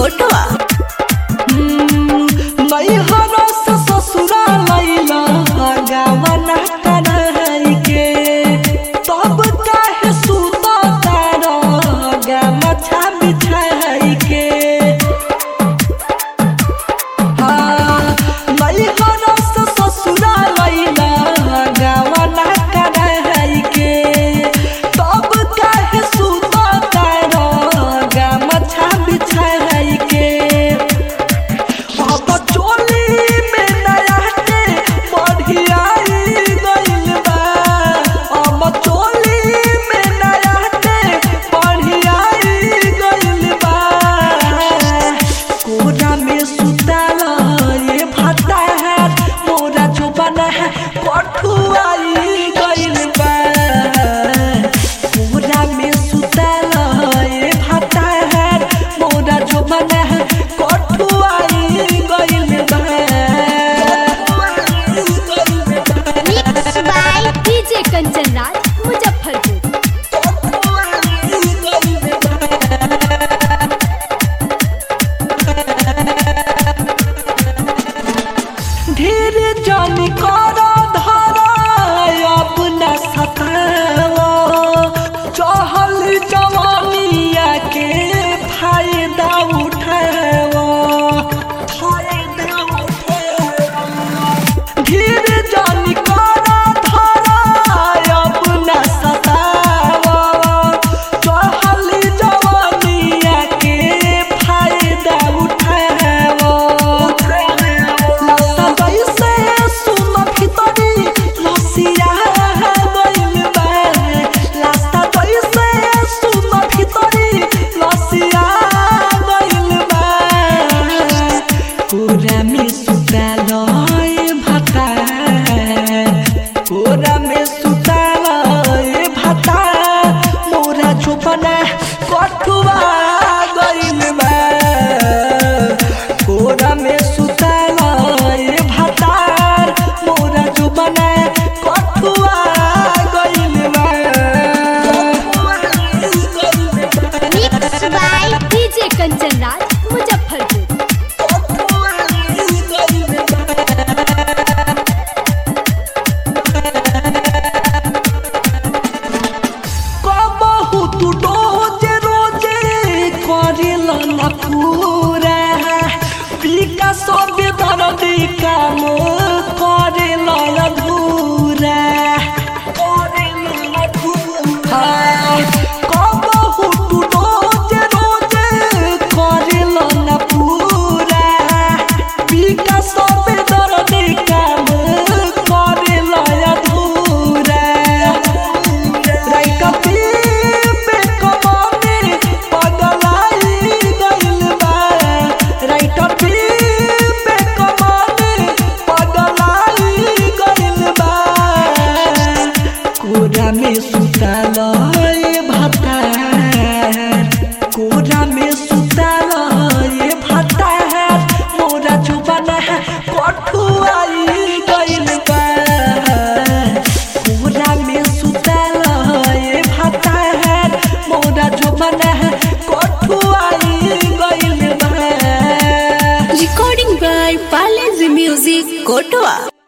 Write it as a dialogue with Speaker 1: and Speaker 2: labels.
Speaker 1: कोटवा।
Speaker 2: नैहरा से ससुरा लैला गावना कराई के तब काहे सुता तारा गमछा बिछाई के। नैहरा से ससुरा लैला गावना कराई के तब काहे सुता तारा गमछा बिछाई के। अब चोली में नयाटे बढ़ियाई गइल बा। अब चोली में नयाटे बढ़ियाई गइल बा। कोरा में सुतल ये भातार मोरा जोबना कठुआई गइल बा। कोरा में सुतल ये भातार मोरा जोबना कठुआई गइल बा।
Speaker 1: Mix by DJ Kanchan Raj Muzaffarpur.
Speaker 2: धीरे जानी करा धारा अपना सतावा चहल जवानिया के फायदा उठावा। धीरे जानी करा धारा अपना सतावा चहल जवानिया के फायदा उठावा। कैसे सुन भीतरी लसिया गइल बा। रास्ता कैसे सुन भीतरी लसिया गइल बा। कोरा में सुतल ये भातार कोरा में सुतल ये भातार मोरा जोबना कठुआ गइल बा। कोरा में सुतल ये भातार मोरा जोबना कठुआ गइल बा।
Speaker 1: Mix by DJ Kanchan Raj Muzaffarpur.
Speaker 2: कबहू तू रोजे रोजे करेल न पूरा पिका सब दर्द काम करेल अधूरा। कबहू तू रोजे रोजे करेल न पूरा पिका सब दर्द काम करेल अधूरा। राइट पे कमाने पगलाई गइल बा। राइट पे कमाने पगलाई गइल बा। कोरा में सुतल ये भातार कोरा में सुतल ये भातार मोरा जोबना कठुआई गइल बा। कोरा में सुतल ये भातार मोरा जोबना कठुआई गइल बा।
Speaker 1: रिकॉर्डिंग बाय पालेज म्यूजिक कोटवा।